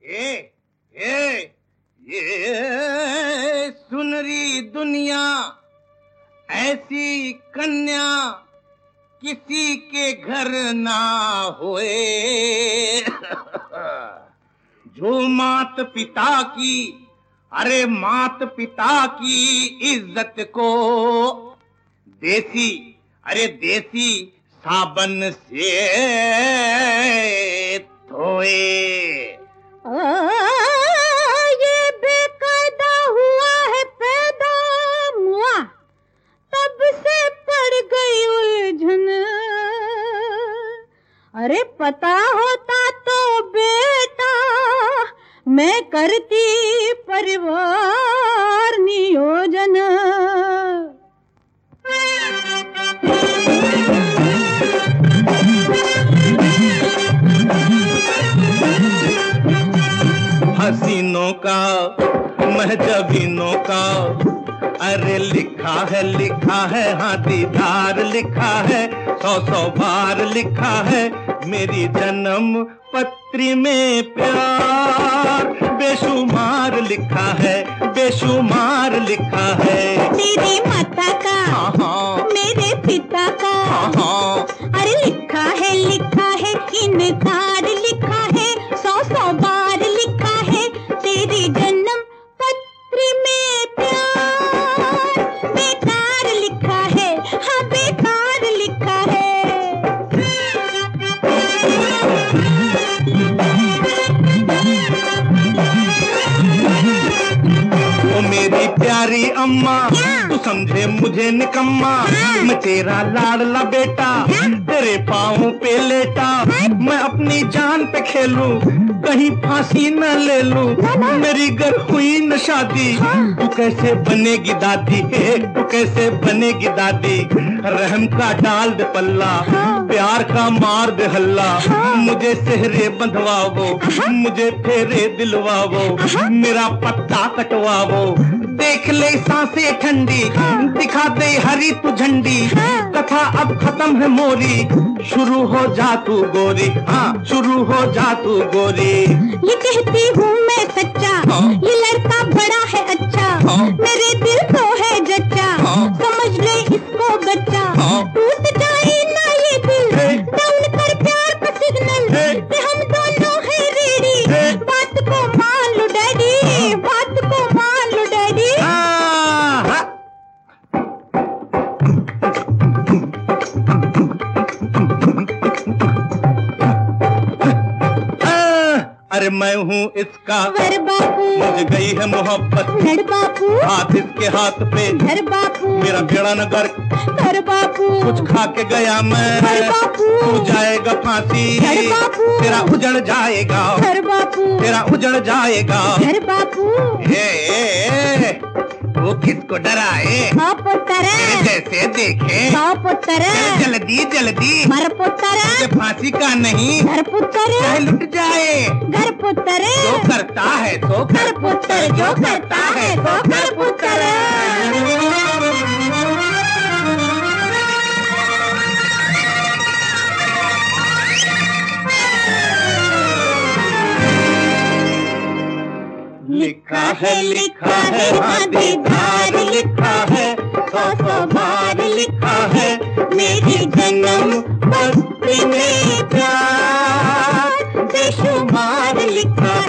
ए, ये सुनरी दुनिया ऐसी कन्या किसी के घर ना होए। जो मात पिता की, अरे मात पिता की इज्जत को देसी, अरे देसी साबन से धोए। ये बेकायदा हुआ है पैदा मुआ, तब से पड़ गई उलझन। अरे पता होता तो बेटा मैं करती परिवार नियोजन। हसीनों का महजबीनों का, अरे लिखा है हाँ दीदार लिखा है, 100 बार लिखा है मेरी जन्म पत्री में प्यार। बेशुमार लिखा है, बेशुमार लिखा है। तेरी माता का, मेरे पिता का, अरे लिखा है इनकार लिखा है, 100 बार लिखा है तेरी जन्म पत्री में प्यार। बेकार लिखा है, हाँ बेकार लिखा है। ओ मेरी प्यारी अम्मा, तू समझे मुझे निकम्मा, मैं तेरा लाडला बेटा, तेरे पाँव पे लेटा। मैं अपनी जान पे खेलूं, कहीं फांसी न ले लूं, मेरी घर हुई न शादी, तू कैसे बनेगी दादी, तू कैसे बनेगी दादी। रहम का डाल दे पल्ला, प्यार का मार दे हल्ला, मुझे सेहरे बंधवावो, मुझे फेरे दिलवावो, मेरा पत्ता कटवावो। देख ले सांसें ठंडी, दिखा दे हरी तू झंडी, कथा अब खत्म है मोरी, शुरू हो जा तू गोरी, हाँ शुरू हो जा तू गोरी। ये कहती हूँ मैं सच्चा, ये लड़का बड़ा है अच्छा, मेरे दिल को है जच्चा, समझ ले इसको बच्चा। टूट जाए ना ये दिल, डाउन कर प्यार का सिग्नल, कि हम दोनों है रेडी, बात को मान लो डैडी, बात को मान लो डैडी। अरे मैं हूँ इसका वर बापू, मुझे गई है मोहब्बत, लड़ बापू, हाथ इसके हाथ पे घर बापू, मेरा बेड़ा न गर्क, कर बापू, कुछ खा के गया मैं, घर बापू, तू जाएगा फांसी, घर बापू, तेरा उजड़ जाएगा, घर बापू, तेरा उजड़ जाएगा। घर बापू, वो किसको डराए, पुत्र जैसे देखे, पुत्र जल्दी जल्दी मर पुत्र, फांसी का नहीं, घर पुत्र चाहे लुट जाए, घर पुत्र जो करता है तो घर पुत्र, जो करता है तो घर पुत्र। लिखा है हाँ दीदार लिखा है, 100 बार लिखा है मेरी जन्म पत्री में प्यार। बेशुमार लिखा